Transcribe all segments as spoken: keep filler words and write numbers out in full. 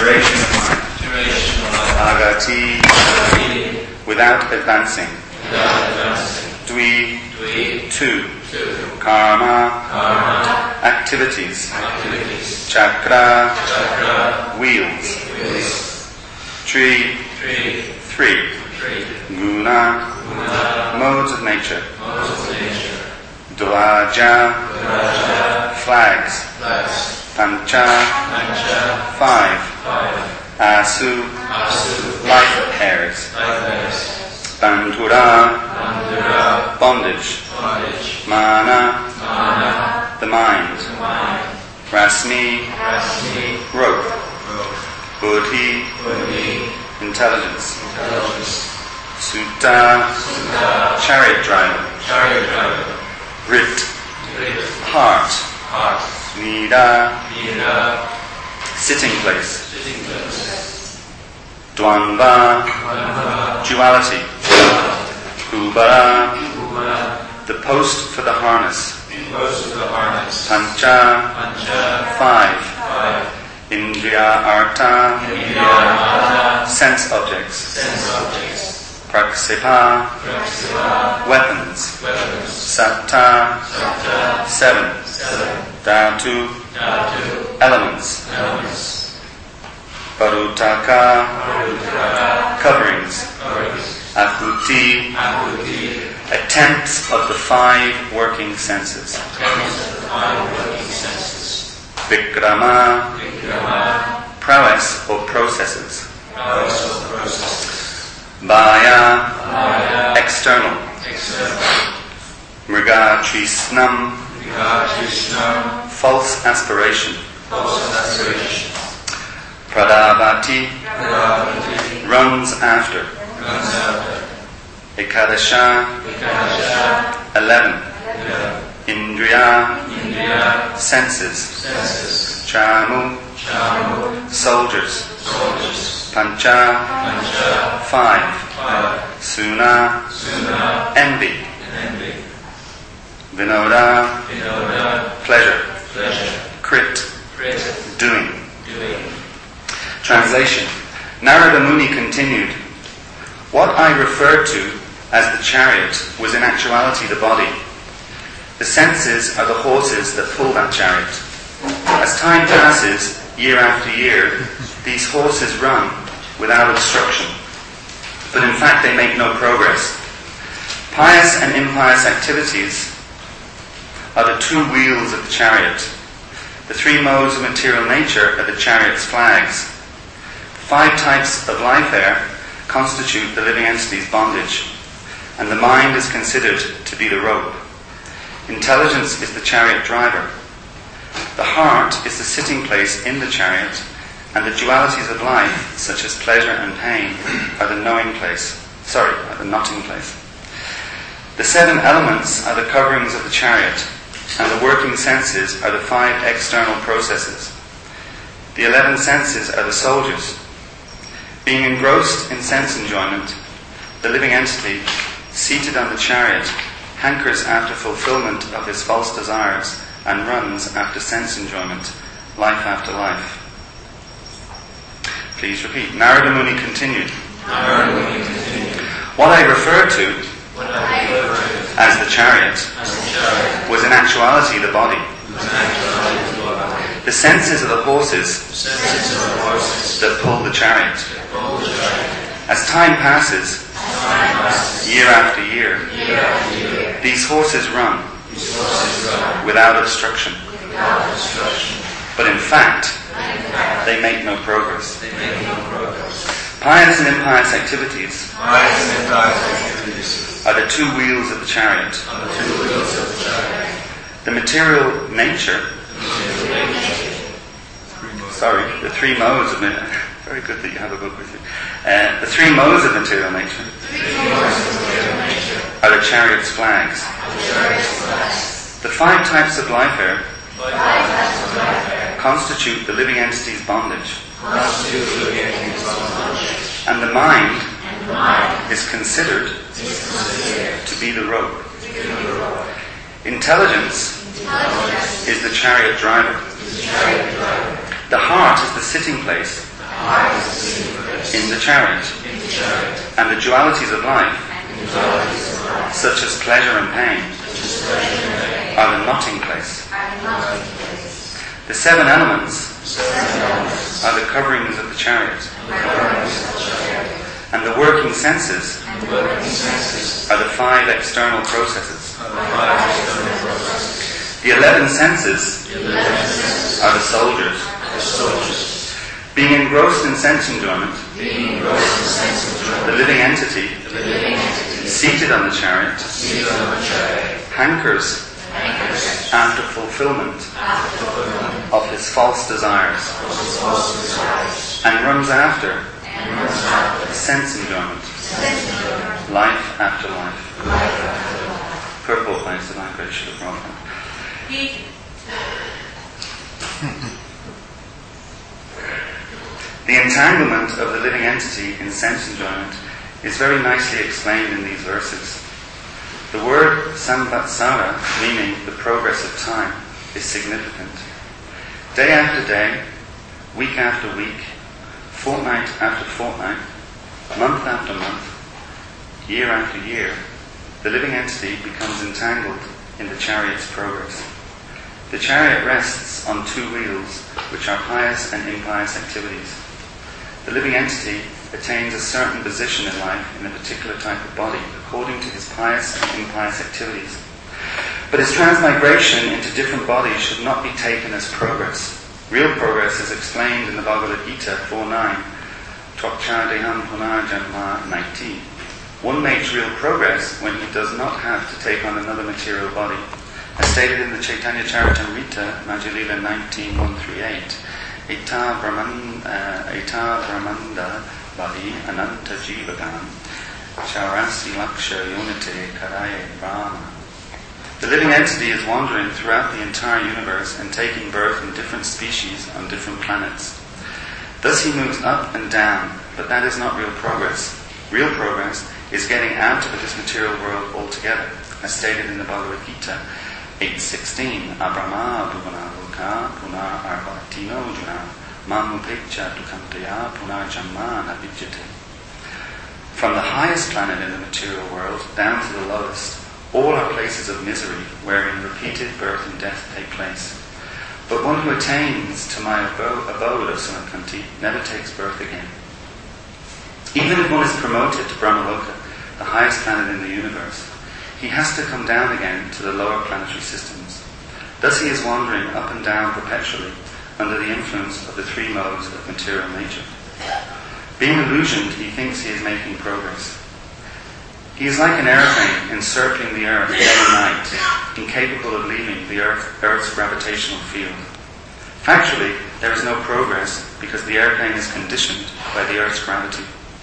duration of life. Agati, without advancing. Dvi, two. Karma, activities. Chakra, wheels. Tri, three. Guna, modes of nature. Dvaja, flags. Pancha, five. Asu, life hairs. Bandhura, bondage. Mana, the mind. Rasmi, growth. Buddhi, intelligence. Sutta, chariot driver. Rit, heart. Nida, sitting place. Dvandva, duality. Ubara, the post for the harness. Pancha, five. Indriya artha, sense objects. Praksipa, weapons. Satta, seven. Dhatu, elements. Parutaka, coverings. Ahuti, attempts of the five working senses. Vikrama, prowess or processes. Bhaya, external. Mriga Trishnam, false aspiration. Pradavati, runs after. Ekadasha, eleven. Indriya, senses. Chamu, soldiers. Pancha, five. Suna, envy. Vinoda, pleasure. Krit, doing. Translation. Narada Muni continued, what I referred to as the chariot was in actuality the body. The senses are the horses that pull that chariot. As time passes, year after year, these horses run without obstruction. But in fact they make no progress. Pious and impious activities are the two wheels of the chariot. The three modes of material nature are the chariot's flags. Five types of life air constitute the living entity's bondage, and the mind is considered to be the rope. Intelligence is the chariot driver. The heart is the sitting place in the chariot, and the dualities of life, such as pleasure and pain, are the knowing place. Sorry, are the knotting place. The seven elements are the coverings of the chariot, and the working senses are the five external processes. The eleven senses are the soldiers. Being engrossed in sense enjoyment, the living entity, seated on the chariot, hankers after fulfillment of his false desires and runs after sense enjoyment, life after life. Please repeat. Narada Muni continued. Narada Muni continued. What I referred to What I referred to as the chariot as the chariot was in actuality the body. was in actuality the body. The senses are the horses The senses of the horses that pull the chariot. that pull the chariot. As time passes, Time passes, year after year, year after year, these horses run these horses run without obstruction. without obstruction. But in fact, In fact, they make no progress. they make no progress. Pious and impious activities Pious and impious activities are the two wheels of the chariot. are the two wheels of the chariot. The material nature, sorry, the three modes of it. Very good that you have a book with you. Uh, the three modes of material nature are the chariot's flags. The five types of life air constitute the living entity's bondage. And the mind is considered to be the rope. Intelligence is the chariot driver. The heart is the sitting place in the chariot, and the dualities of life, such as pleasure and pain, are the knotting place. The seven elements are the coverings of the chariot, and the working senses are the five external processes. The eleven senses are the soldiers. Being engrossed in sense enjoyment, the living entity, seated on the chariot, hankers after fulfillment of his false desires, and runs after sense enjoyment, life after life. Purple place that I should have brought them. The entanglement of the living entity in sense enjoyment is very nicely explained in these verses. The word samvatsara, meaning the progress of time, is significant. Day after day, week after week, fortnight after fortnight, month after month, year after year, the living entity becomes entangled in the chariot's progress. The chariot rests on two wheels, which are pious and impious activities. The living entity attains a certain position in life in a particular type of body, according to his pious and impious activities. But his transmigration into different bodies should not be taken as progress. Real progress is explained in the Bhagavad Gita four nine. Tvakchadeham punarjanma naiti. One makes real progress when he does not have to take on another material body. As stated in the Chaitanya Charitamrita, Majjhilila nineteen one through eight. Eta Brahmanda, Eta Brahmanda Bhadi Ananta Jivagam Charasi Laksha Yonite Karaye Brahma. The living entity is wandering throughout the entire universe and taking birth in different species on different planets. Thus he moves up and down, but that is not real progress. Real progress is getting out of this material world altogether, as stated in the Bhagavad Gita eight sixteen. Abrahma bhuvana loka punar arvatino juna mamupecha dukantaya punar jammana vijjate. From the highest planet in the material world down to the lowest, all are places of misery wherein repeated birth and death take place. But one who attains to my abode, abode of Samakanti never takes birth again. Even if one is promoted to Brahmaloka, the highest planet in the universe, he has to come down again to the lower planetary systems. Thus he is wandering up and down perpetually under the influence of the three modes of material nature. Being illusioned, he thinks he is making progress. He is like an airplane encircling the earth day and night, incapable of leaving the earth, earth's gravitational field. Factually, there is no progress because the airplane is conditioned by the earth's gravity.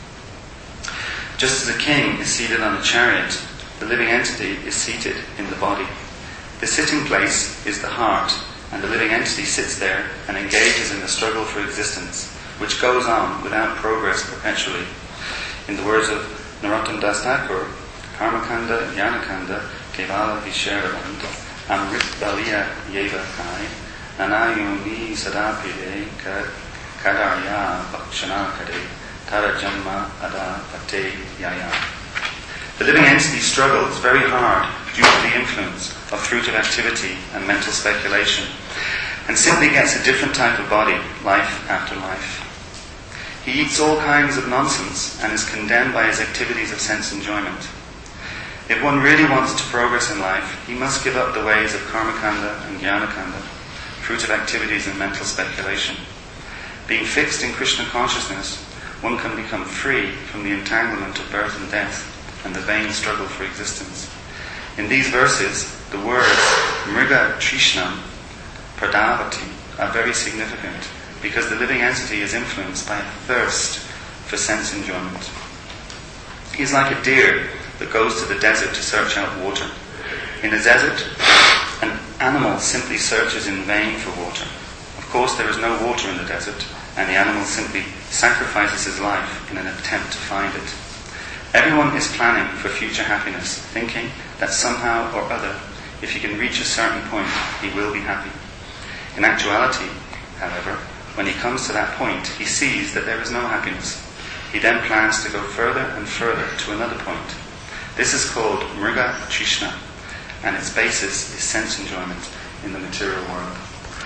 Just as a king is seated on a chariot, the living entity is seated in the body. The sitting place is the heart, and the living entity sits there and engages in the struggle for existence, which goes on without progress perpetually. In the words of Narottam Das Thakur, Karmakanda, Jnanakanda, Kevala Visharavand, Amrit Baliya Yeva Kai, Nanayuni Sadapide Kadarya Bhakshana Kade, Tara Janma Ada Pate Yaya. The living entity struggles very hard due to the influence of fruitive activity and mental speculation, and simply gets a different type of body, life after life. He eats all kinds of nonsense and is condemned by his activities of sense enjoyment. If one really wants to progress in life, he must give up the ways of karmakanda and jnanakanda, fruitive activities and mental speculation. Being fixed in Krishna consciousness, one can become free from the entanglement of birth and death and the vain struggle for existence. In these verses, the words mriga trishnam, pradavati are very significant because the living entity is influenced by a thirst for sense enjoyment. He is like a deer that goes to the desert to search out water. In a desert, an animal simply searches in vain for water. Of course, there is no water in the desert, and the animal simply sacrifices his life in an attempt to find it. Everyone is planning for future happiness, thinking that somehow or other, if he can reach a certain point, he will be happy. In actuality, however, When he comes to that point, he sees that there is no happiness. He then plans to go further and further to another point. This is called Mriga Trishna, and its basis is sense enjoyment in the material world.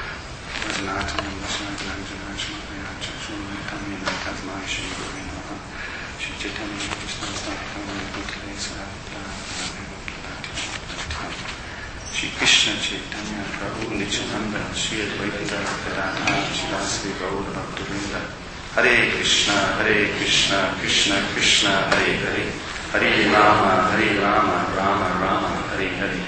Shri Krishna Chaitanya Prabhu Nityananda Shri Advaita Gadadhara Shri Gaura Bhaktivinoda Hare Krishna Hare Krishna Krishna Krishna Hare Hare Hare Rama Hare Rama Rama Rama Hare Hare.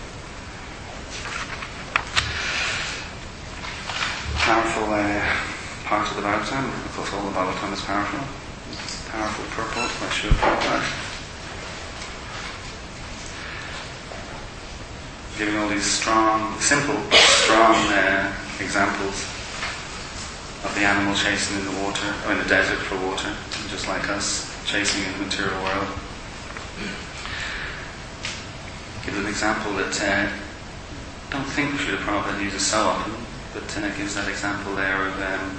Powerful uh, part of the Bhagavatam. Of course, all the Bhagavatam is powerful. It's a powerful purport by Srila Prabhupada, giving all these strong, simple but strong uh, examples of the animal chasing in the water, or in the desert for water, just like us chasing in the material world. Gives an example that uh, don't think Srila Prabhupada uses so often, but uh, gives that example there of um,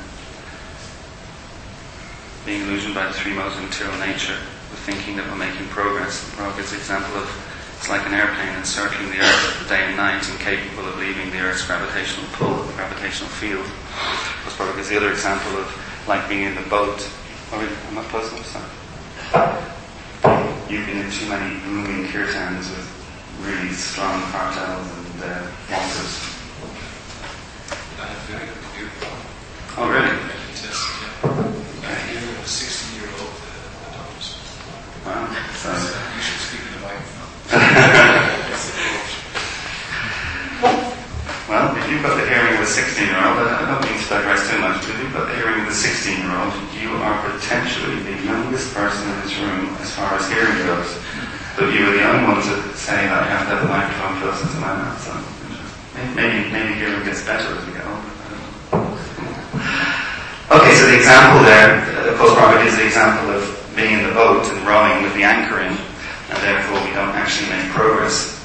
being illusioned by the three modes of material nature, of thinking that we're making progress. Prabhupada's example of it's like an airplane encircling the Earth day and night, incapable of leaving the Earth's gravitational pull, the gravitational field. Plus Prabhupada gives the other example of like being in the boat. Oh really? I'm not posting this stuff. You've been in too many booming kirtans with really strong cartels and uh, waltzers. I have very good view. Oh really? I hear a sixteen-year-old adults. Wow. So You should speak in the microphone. Well, if you've got the hearing of a sixteen-year-old, I don't mean to digress too much, but if you've got the hearing of a sixteen-year-old, you are potentially the youngest person in this room as far as hearing goes. But you are the only one to say that I have to have the microphone closer to my mouth. So maybe, maybe hearing gets better as we get older. Okay, so the example there, of course, Prabhupada is the example of being in the boat and rowing with the anchor in, and therefore we don't actually make progress.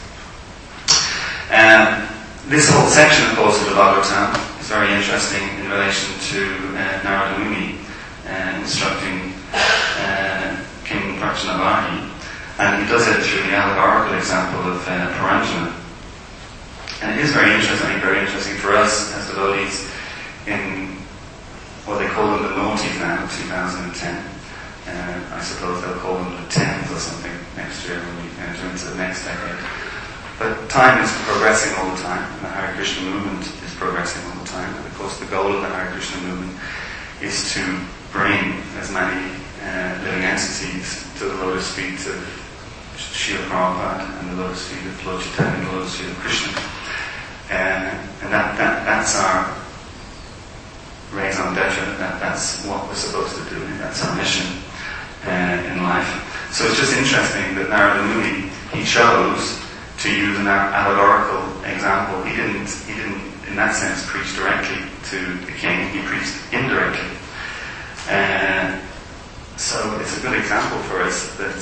Um, this whole section, of course, of the Bhagavatam is very interesting in relation to uh, Narada Muni uh, instructing uh, King Prachanavarhi, and he does it through the allegorical example of uh, Paranjana. And it is very interesting, I think very interesting for us as devotees in what they call them the noughties now, two thousand ten. Uh, I suppose they'll call them the tens or something next year when we enter into the next decade. But time is progressing all the time, and the Hare Krishna movement is progressing all the time. And of course the goal of the Hare Krishna movement is to bring as many uh, living entities to the lotus feet of Srila Prabhupada and the lotus feet of Lord Chaitanya and the lotus feet of Krishna. Uh, and that, that that's our raison d'etre, that, that's what we're supposed to do, and that's our mission uh, in life. So it's just interesting that Narada Muni, he chose to use an allegorical example. He didn't, he didn't, in that sense, preach directly to the king. He preached indirectly. Uh, so it's a good example for us that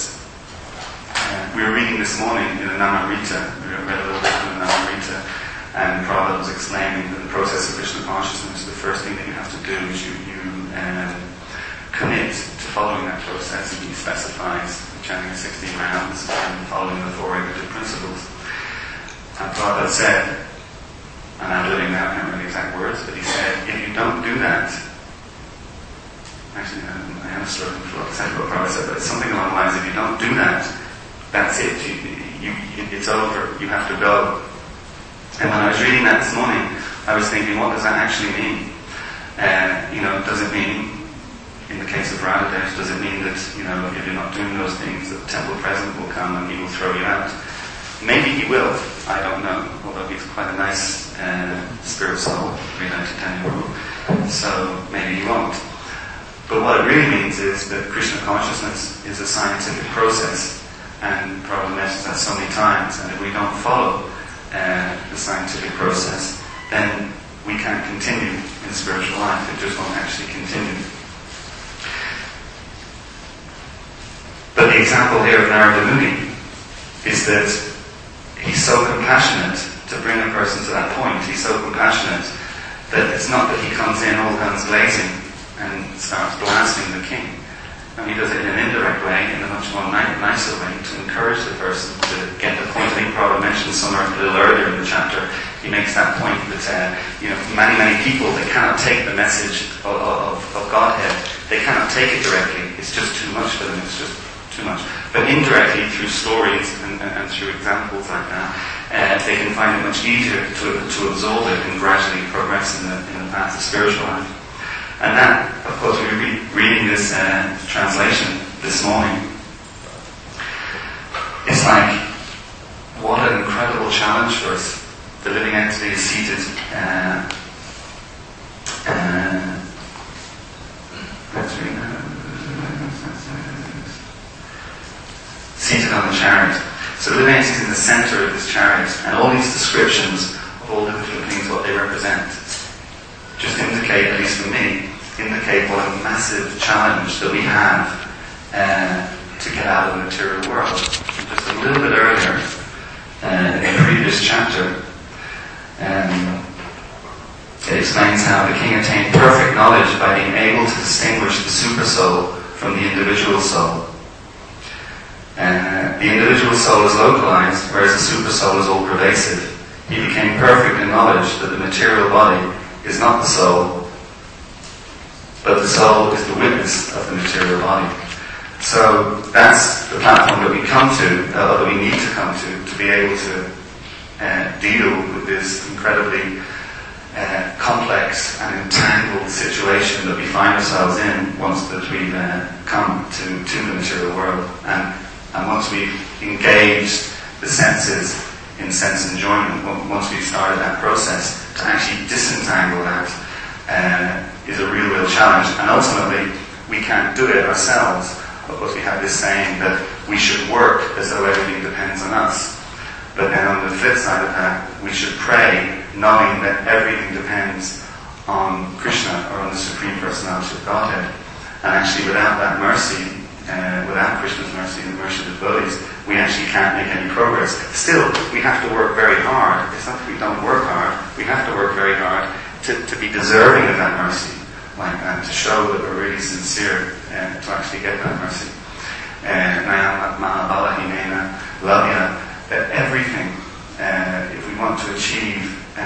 uh, we were reading this morning in the Namamrita. We read a little bit from the Namamrita, and Prabhupada was explaining that the process of Krishna consciousness, the first thing that you have to do is you, you um, commit to following that process, and he specifies chanting sixteen rounds and following the four regulative principles. And Prabhupada said, and I'm living now, I can't remember the exact words, but he said, if you don't do that, actually I am struggling for exactly what Prabhupada said, but it's something along the lines, if you don't do that, that's it, you, you, it's over, you have to go. And when I was reading that this morning, I was thinking, what does that actually mean? Uh, you know, does it mean, in the case of Radhadev, does it mean that, you know, if you're not doing those things, that the temple president will come and he will throw you out? Maybe he will, I don't know, although he's quite a nice uh, spirit soul, Srila Chaitanya, so maybe he won't. But what it really means is that Krishna consciousness is a scientific process, and Prabhupada mentions that so many times, and if we don't follow Uh, the scientific process, then we can't continue in spiritual life. It just won't actually continue. But the example here of Narada Muni is that he's so compassionate to bring a person to that point. He's so compassionate That it's not that he comes in all guns blazing and starts blasting the king. And he does it in an indirect way, in a much more ni- nicer way, to encourage the person to get the point. I think Prabhupada mentioned somewhere a little earlier in the chapter, he makes that point that, uh, you know, many, many people, they cannot take the message of, of, of Godhead. They cannot take it directly. It's just too much for them. It's just too much. But indirectly, through stories and, and, and through examples like that, uh, they can find it much easier to, to absorb it and gradually progress in the, in the path of spiritual life. And that, of course, we were re- reading this uh, translation this morning. It's like, what an incredible challenge for us. The living entity is seated, uh, uh, let's read that. Seated on the chariot. So the living entity is in the center of this chariot, and all these descriptions of all the different things, what they represent, just indicate, at least for me, indicate what a massive challenge that we have uh, to get out of the material world. Just a little bit earlier, uh, in the previous chapter, um, it explains how the king attained perfect knowledge by being able to distinguish the super soul from the individual soul. Uh, the individual soul is localized, whereas the super soul is all-pervasive. He became perfect in knowledge that the material body is not the soul, but the soul is the witness of the material body. So that's the platform that we come to, uh, that we need to come to, to be able to uh, deal with this incredibly uh, complex and entangled situation that we find ourselves in once that we've uh, come to, to the material world. And, and once we've engaged the senses in sense enjoyment, once we've started that process, to actually disentangle that uh, is a real, real challenge. And ultimately, we can't do it ourselves. Of course, we have this saying that we should work as though everything depends on us. But then on the flip side of that, we should pray knowing that everything depends on Krishna or on the Supreme Personality of Godhead. And actually, without that mercy, uh, without Krishna's mercy and the mercy of the devotees, we actually can't make any progress. Still, we have to work very hard. It's not that we don't work hard. We have to work very hard to, to be deserving of that mercy, like, and to show that we're really sincere uh, to actually get that mercy. Nayam Mahabala Himena Lavya, that everything, uh, if we want to achieve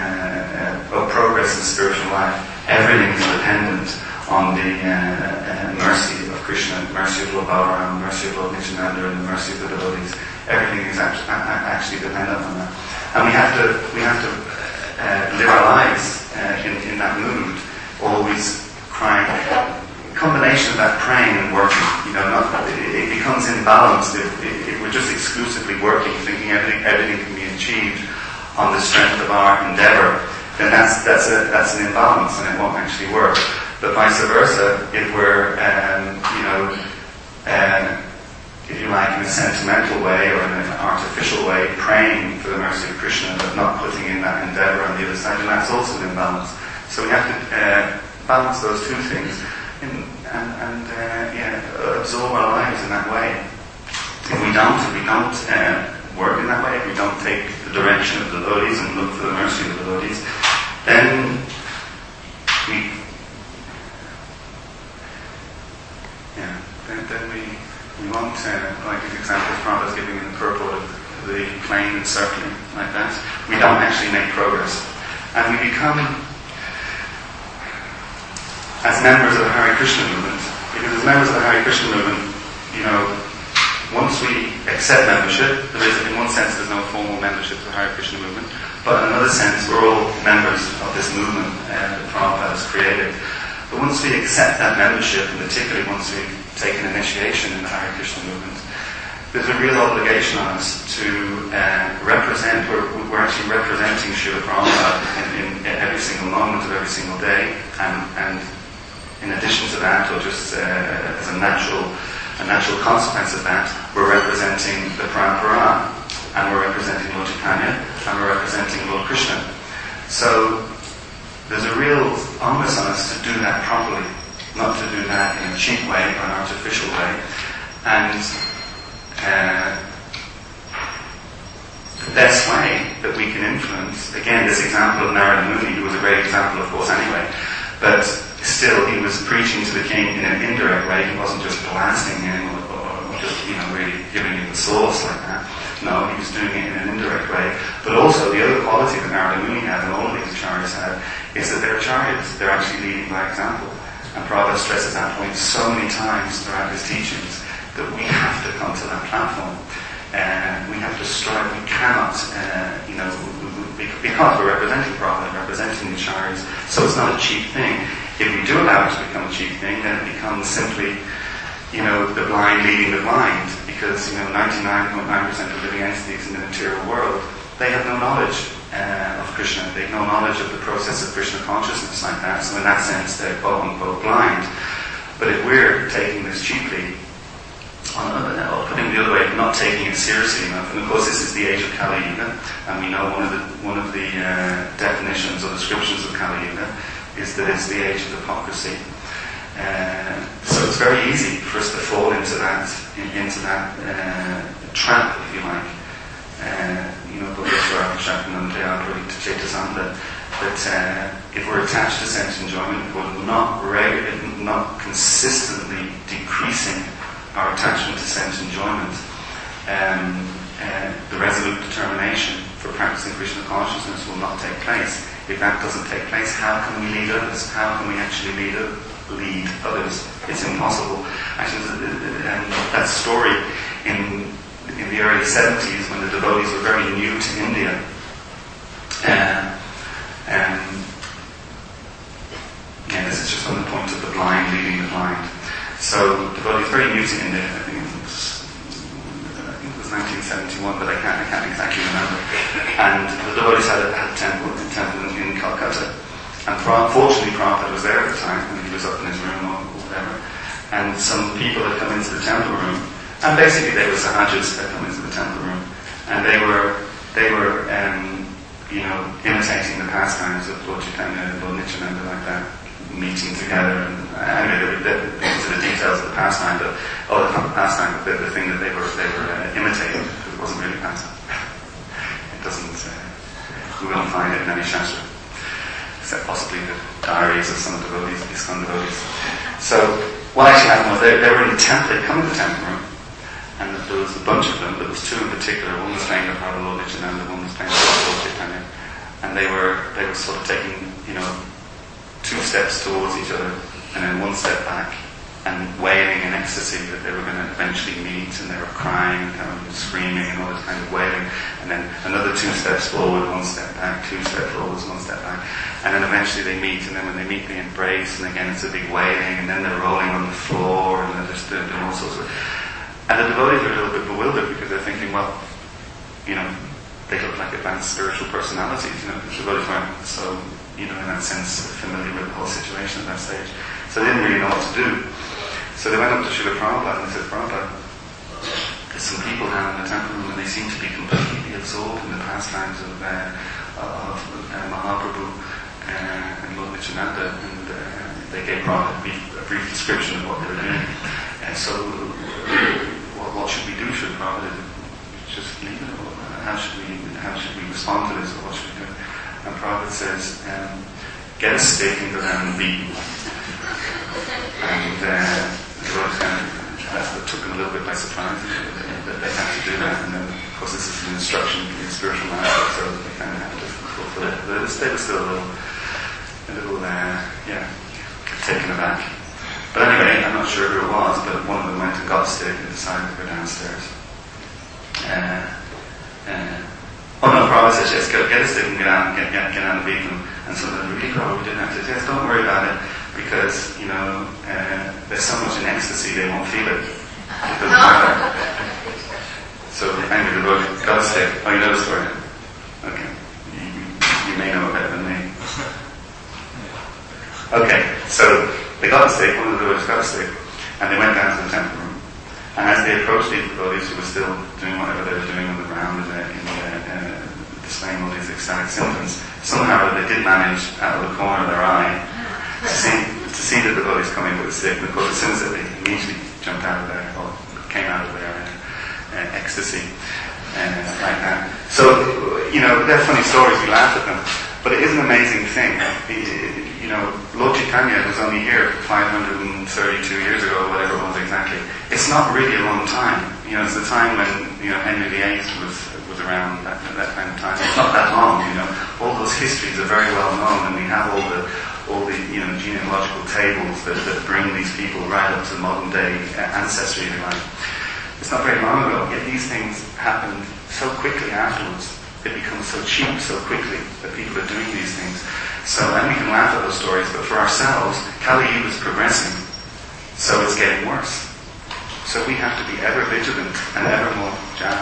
uh, uh, progress in spiritual life, everything is dependent on the uh, uh, mercy of Krishna, mercy of Lord Balaram, mercy of Lord Nityananda, and the mercy of the devotees. Everything is actually, actually dependent on that, and we have to we have to uh, live our lives uh, in, in that mood, always crying. Combination of that praying and working, you know, not, it, it becomes imbalanced if, if, if we're just exclusively working, thinking everything everything can be achieved on the strength of our endeavor. Then that's that's a that's an imbalance, and it won't actually work. But vice versa, if we're, um, you know, uh, if you like, in a sentimental way or in an artificial way, praying for the mercy of Krishna, but not putting in that endeavor on the other side, and that's also an imbalance. So we have to uh, balance those two things in, and, and uh, yeah, absorb our lives in that way. If we don't, if we don't uh, work in that way, if we don't take the direction of the devotees and look for the mercy of the devotees, then we, yeah, then, then we, we won't, uh, like the examples Prabhupada is giving in the purport of the plane and circling like that, we don't actually make progress. And we become, as members of the Hare Krishna movement, because as members of the Hare Krishna movement, you know, once we accept membership, there is, in one sense, there's no formal membership of the Hare Krishna movement, but in another sense, we're all members of this movement uh, that Prabhupada has created. But once we accept that membership, and particularly once we've taken initiation in the Hare Krishna movement, there's a real obligation on us to uh, represent, we're, we're actually representing Srila Prabhupada in, in every single moment of every single day, and, and in addition to that, or just uh, as a natural, a natural consequence of that, we're representing the Parampara, and we're representing Lord Chaitanya, and we're representing Lord Krishna. So there's a real onus on us to do that properly, not to do that in a cheap way or an artificial way. And uh, the best way that we can influence, again, this example of Narada Muni, who was a great example, of course, anyway, but still, he was preaching to the king in an indirect way. He wasn't just blasting him or, or just, you know, really giving him the sauce like that. No, he was doing it in an indirect way. But also, the other quality that Narada Muni had, and all of these acharyas had, is that they're acharyas. They're actually leading by example. And Prabhupada stresses that point so many times throughout his teachings, that we have to come to that platform. And we have to strive. We cannot, uh, you know, because we're representing Prabhupada, representing the acharyas, so it's not a cheap thing. If we do allow it to become a cheap thing, then it becomes simply, you know, the blind leading the blind, because, you know, ninety-nine point nine percent of living entities in the material world, they have no knowledge uh, of Krishna. They have no knowledge of the process of Krishna consciousness like that, so in that sense, they're quote-unquote blind. But if we're taking this cheaply, or putting it the other way, not taking it seriously enough, and of course this is the age of Kali Yuga, and we know one of the, one of the uh, definitions or descriptions of Kali Yuga is that it's the age of hypocrisy. Uh, so it's very easy for us to fall into that in, into that uh, trap, if you like. Uh, you know, that uh, if we're attached to sense enjoyment, if we're not regular, not consistently decreasing our attachment to sense enjoyment, um, uh, the resolute determination for practicing Krishna consciousness will not take place. If that doesn't take place, how can we lead others? How can we actually lead, lead others? It's impossible. Actually, um, that story in in the early seventies, when the devotees were very new to India, uh, um, yeah, this is just on the point of the blind leading the blind. So, devotees very new to India. I think it was, I think it was nineteen seventy-one, but I can't, I can't exactly remember. And the devotees had a, had a temple, a temple in, in Calcutta. And fortunately, Prabhupada was there at the time, and he was up in his room or whatever. And some people had come into the temple room, and basically they were sahajas that come into the temple room, and they were they were um, you know imitating the pastimes of Lord Chaitanya and Lord Nityananda like that, meeting together. And anyway, they were into the details of the pastime, but oh, not the pastime, but the, the thing that they were they were uh, imitating, because it wasn't really pastime. It doesn't. Uh, we won't find it in any shastra, except possibly the diaries of some devotees, ISKCON devotees. So what actually happened was they, they were in the temple. They come in the temple room, and there was a bunch of them. There was two in particular. One was playing the part of Lord Nityananda, one was playing the part of Lord Chaitanya, and they were they were sort of taking, you know, two steps towards each other, and then one step back, and wailing in ecstasy that they were going to eventually meet, and they were crying, and kind of screaming, and all this kind of wailing, and then another two steps forward, one step back, two steps forward, one step back, and then eventually they meet, and then when they meet they embrace, and again it's a big wailing, and then they're rolling on the floor, and they're just doing all sorts of... And the devotees are a little bit bewildered, because they're thinking, well, you know, they look like advanced spiritual personalities, you know, the devotees weren't so, you know, in that sense, familiar with the whole situation at that stage. So they didn't really know what to do. So they went up to Srila Prabhupada and they said, Prabhupada, there's some people down in the temple room and they seem to be completely absorbed in the pastimes of, uh, of uh, Mahaprabhu uh, and Lord Nityananda, and uh, they gave Prabhupada a brief, a brief description of what they were doing. And so, what, what should we do? Should Prabhupada just leave it? Or how should we how should we respond to this? Or what should we do? And Prabhupada says, um, get a stick and go down and beat them. And uh, the devotees kind of, that took them a little bit by surprise that they had to do that. And then, of course, this is an instruction in spiritual matter, so they kind of had to fulfill it. But they were still a little, a little, uh, yeah, taken aback. But anyway, I'm not sure who it was, but one of them went and got a stick and decided to go downstairs. Uh, uh, Oh no, Prabhupada says, yes, go get a stick and get out and get, get, get out and beat them. And so then really Prabhupada didn't have to say, yes, don't worry about it, because, you know, uh, there's so much in ecstasy they won't feel it. It doesn't matter. So anyway, the road got a stick. Oh, you know the story? Okay. You, you may know it better than me. Okay, so they got a stick, one of the devotees got a stick, and they went down to the temple room. And as they approached these devotees who were still doing whatever they were doing on the ground in the, in the uh, displaying all these ecstatic symptoms, somehow they did manage, out of the corner of their eye, to see to see the devotees coming with a stick. And of course, as soon as they immediately jumped out of their, or came out of their uh, uh, ecstasy, uh, right now. So, you know, they're funny stories, we laugh at them, but it is an amazing thing. You know, Lord Chaitanya was only here five hundred thirty-two years ago, whatever it was exactly. It's not really a long time. You know, it's the time when, you know, Henry the Eighth was was around, that, that kind of time. It's not that long, you know. All those histories are very well known, and we have all the all the, you know, genealogical tables that, that bring these people right up to modern day ancestry, if you like. It's not very long ago, yet these things happen so quickly afterwards. It becomes so cheap so quickly that people are doing these things. So, and we can laugh at those stories, but for ourselves, Kali Yuga is progressing, so it's getting worse. So we have to be ever vigilant and ever more.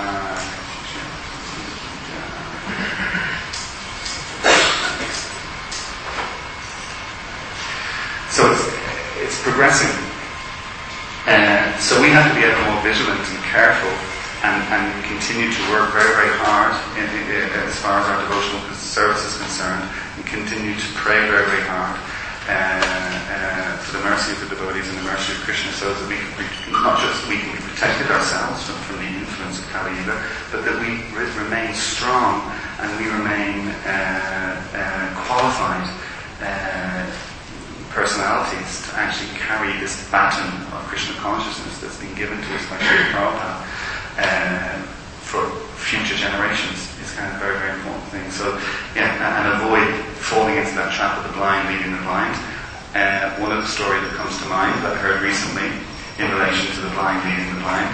So it's, it's progressing. Uh, so we have to be ever more vigilant and careful, and, and continue to work very, very hard in, in, in, as far as our devotional service is concerned, and continue to pray very, very hard uh, uh, for the mercy of the devotees and the mercy of Krishna, so that we can be, not just we can be protected ourselves from, from the influence of Kali Yuga, but that we re- remain strong and we remain uh, uh, qualified uh, personalities to actually carry this baton of Krishna consciousness that's been given to us by Srila Prabhupada uh, for future generations. It's kind of a very, very important thing. So, yeah, and avoid falling into that trap of the blind leading the blind. Uh, one of the stories that comes to mind that I heard recently in relation to the blind leading the blind,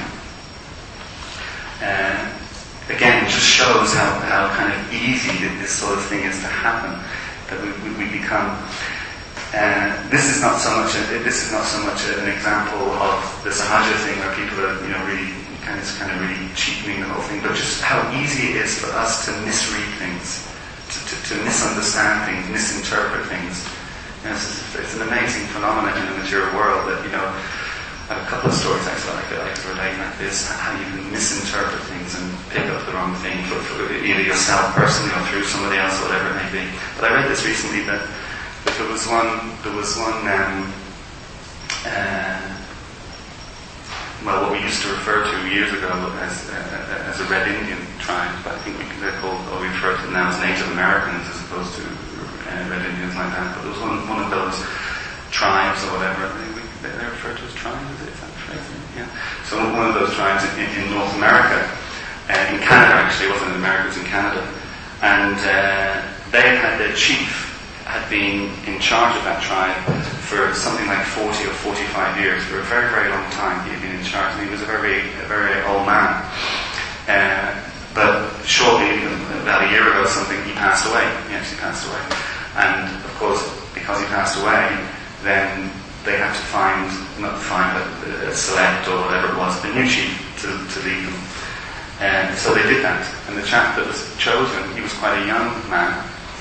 uh, again, it just shows how, how kind of easy this sort of thing is to happen, that we, we, we become. Uh, this is not so much. A, this is not so much an example of the sahaja thing where people are, you know, really kind of, kind of really cheapening the whole thing, but just how easy it is for us to misread things, to, to, to misunderstand things, misinterpret things. You know, it's, it's an amazing phenomenon in the material world that, you know, I have a couple of stories actually I feel like to relate like this, how you can misinterpret things and pick up the wrong thing for, for either yourself personally or through somebody else, or whatever it may be. But I read this recently that But there was one, there was one, um, uh, well, what we used to refer to years ago as uh, as a Red Indian tribe, but I think we, they're called, or we refer to them now as Native Americans as opposed to uh, Red Indians like that. But there was one, one of those tribes or whatever, they, they're referred to as tribes, is that the phrase? Yeah. So one of those tribes in, in North America, uh, in Canada actually, it wasn't in America, it was in Canada, and uh, they had their chief had been in charge of that tribe for something like forty or forty-five years. For a very, very long time he had been in charge, and he was a very, a very old man. Uh, but shortly, about a year ago or something, he passed away. He actually passed away. And of course, because he passed away, then they had to find, not find, but uh, select or whatever it was, a new chief to, to lead them. And so they did that. And the chap that was chosen, he was quite a young man.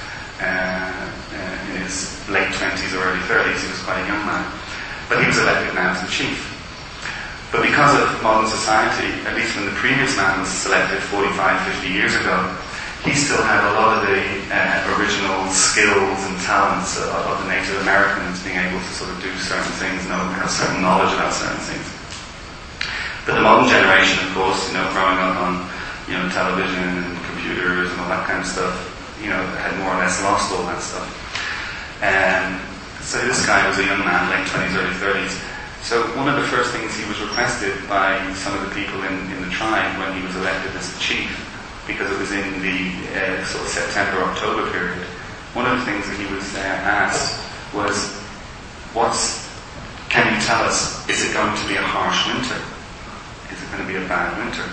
Uh, uh, in his late twenties or early thirties, he was quite a young man, but he was elected now as the chief. But because of modern society, at least when the previous man was selected forty-five, fifty years ago, he still had a lot of the uh, original skills and talents of, of the Native Americans, being able to sort of do certain things, know, have certain knowledge about certain things. But the modern generation, of course, you know, growing up on, you know, television and computers and all that kind of stuff, you know, had more or less lost all that stuff. And so this guy was a young man, late twenties, early thirties. So one of the first things he was requested by some of the people in, in the tribe when he was elected as the chief, because it was in the uh, sort of September, October period, one of the things that he was uh, asked was, what's, can you tell us, is it going to be a harsh winter? Is it going to be a bad winter?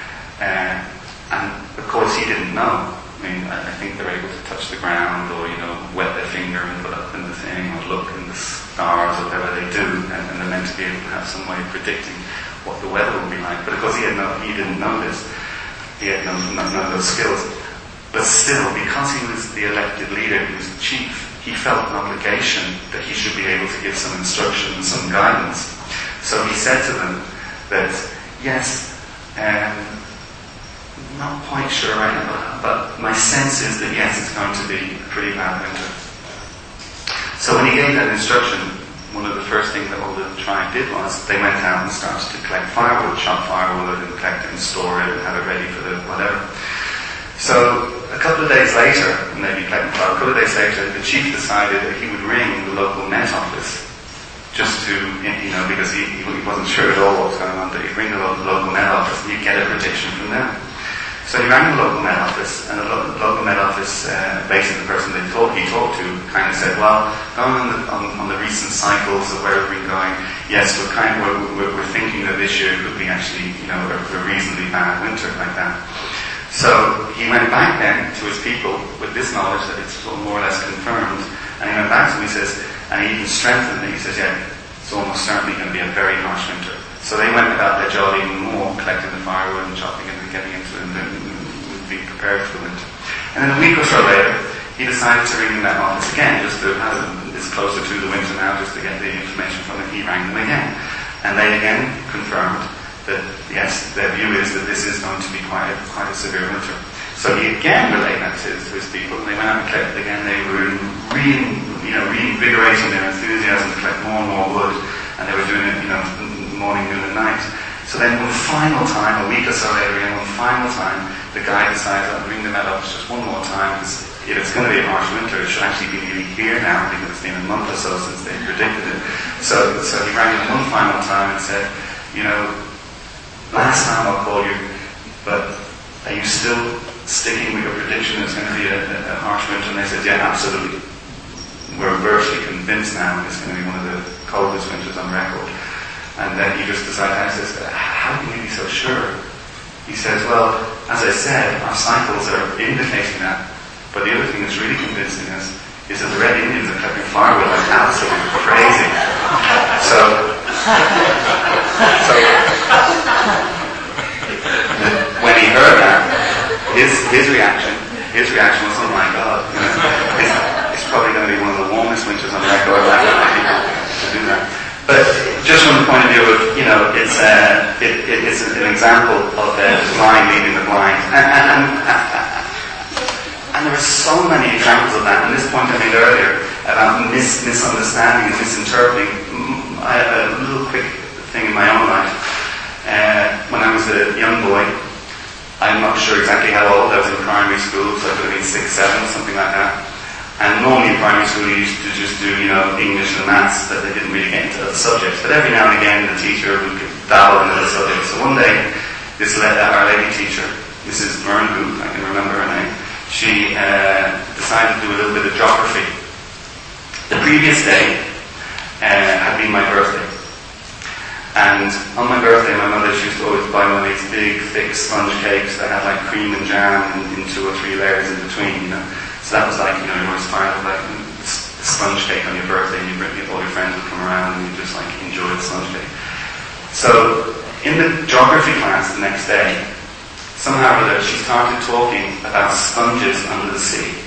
Uh, and of course he didn't know. I mean, I think they're able to touch the ground, or, you know, wet their finger and put up in the thing, or look in the stars, or whatever they do, and, and they're meant to be able to have some way of predicting what the weather will be like. But of course he, had no, he didn't know this. He had no, no, none of those skills. But still, because he was the elected leader, he was the chief, he felt an obligation that he should be able to give some instruction and some guidance. So he said to them that, yes, um, not quite sure right now, but my sense is that yes, it's going to be a pretty bad winter. So when he gave that instruction, one of the first things that all the tribe did was they went out and started to collect firewood, chop firewood and collect it and store it and have it ready for the whatever. So a couple of days later, and they'd be collecting firewood, a couple of days later, the chief decided that he would ring the local Met office just to, you know, because he, he wasn't sure at all what was going on, that he'd ring the local, local Met office and he'd get a prediction from them. So he rang the local Met office, and the lo- local Met office, uh, basically the person they talk, he talked to, kind of said, well, going on the, on, on the recent cycles of where we've been going, yes, we're kind of, we're, we're thinking that this year could be actually, you know, a, a reasonably bad winter like that. So he went back then to his people with this knowledge that it's more or less confirmed, and he went back to them, he says, and he even strengthened it, he says, yeah, it's almost certainly going to be a very harsh winter. So they went about their job even more, collecting the firewood and chopping it and getting into it and, and, and being prepared for the winter. And then a week or so later, he decided to ring the Met office again, just to have it, it's closer to the winter now, just to get the information from it. He rang them again. And they again confirmed that, yes, their view is that this is going to be quite a, quite a severe winter. So he again relayed that to, to his people, and they went out and collected again. They were re, you know, reinvigorating their enthusiasm to collect more and more wood, and they were doing it, you know, morning, noon and night. So then one final time, a week or so later, again, one final time, the guy decides, I'll ring the Met office just one more time, because if it's going to be a harsh winter, it should actually be nearly here now, because it's been a month or so since they predicted it. So, so he rang them one final time and said, you know, last time I'll call you, but are you still sticking with your prediction it's going to be a, a, a harsh winter? And they said, yeah, absolutely. We're virtually convinced now it's going to be one of the coldest winters on record. And then he just decided, I says, how can you be so sure? He says, well, as I said, our cycles are indicating that. But the other thing that's really convincing us is that the Red Indians are collecting firewood like absolutely crazy. So, so when he heard that, his his reaction, his reaction was, oh my God, you know, it's, it's probably going to be one of the warmest winters on record. I don't know people to do that. But just from the point of view of, you know, it's uh, it, it, it's an example of uh, the blind leading the blind. And, and, and, and there are so many examples of that. And this point I made earlier about mis- misunderstanding and misinterpreting. I have a little quick thing in my own life. Uh, when I was a young boy, I'm not sure exactly how old, I was in primary school, so I could have been six, seven, something like that. And normally in primary school you used to just do, you know, English and maths, that they didn't really get into other subjects. But every now and again the teacher would dabble in other subjects. So one day, this led, uh, our lady teacher, Missus Burnwood, I can remember her name, she uh, decided to do a little bit of geography. The previous day uh, had been my birthday. And on my birthday, my mother, she used to always buy one of these big, thick sponge cakes that had like cream and jam in, in two or three layers in between, you know. So that was like, you know, you always find like a sponge cake on your birthday, and you bring, all your friends would come around and you just like enjoy the sponge cake. So in the geography class the next day, somehow or other she started talking about sponges under the sea.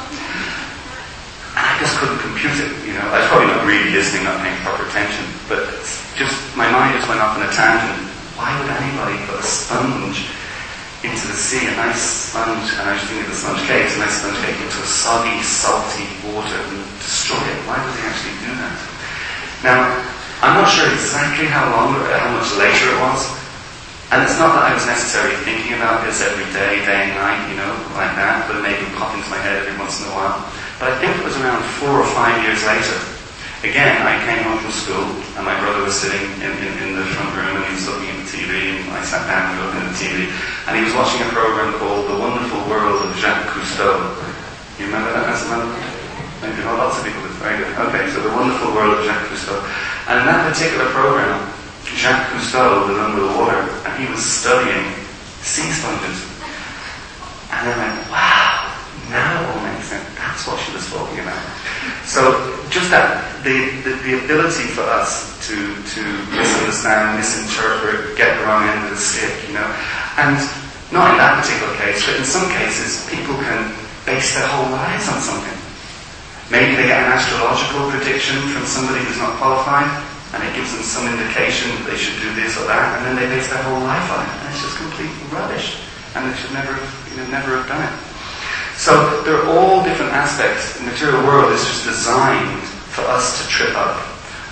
And I just couldn't compute it, you know. I was probably not really listening, not paying proper attention, but just my mind just went off on a tangent. Why would anybody put a sponge into the sea, a nice sponge, and I was thinking of the sponge cakes, a nice sponge cake into a soggy, salty water and destroy it? Why would they actually do that? Now, I'm not sure exactly how long or how much later it was, and it's not that I was necessarily thinking about this every day, day and night, you know, like that, but it maybe pop into my head every once in a while. But I think it was around four or five years later. Again, I came home from school, and my brother was sitting in, in, in the front room, and he was looking at the T V, and I sat down and looked at the T V, and he was watching a program called The Wonderful World of Jacques Cousteau. You remember that? That's another one? Maybe not lots of people, but very good. Okay, so The Wonderful World of Jacques Cousteau. And in that particular program, Jacques Cousteau was under the water, and he was studying sea sponges. And I went, wow, now it all makes sense. That's what she was talking about. So just that, the, the, the ability for us to, to misunderstand, misinterpret, get the wrong end of the stick, you know. And not in that particular case, but in some cases, people can base their whole lives on something. Maybe they get an astrological prediction from somebody who's not qualified, and it gives them some indication that they should do this or that, and then they base their whole life on it. And it's just complete rubbish. And they should never, you know, never have done it. So there are all different aspects. The material world is just designed for us to trip up,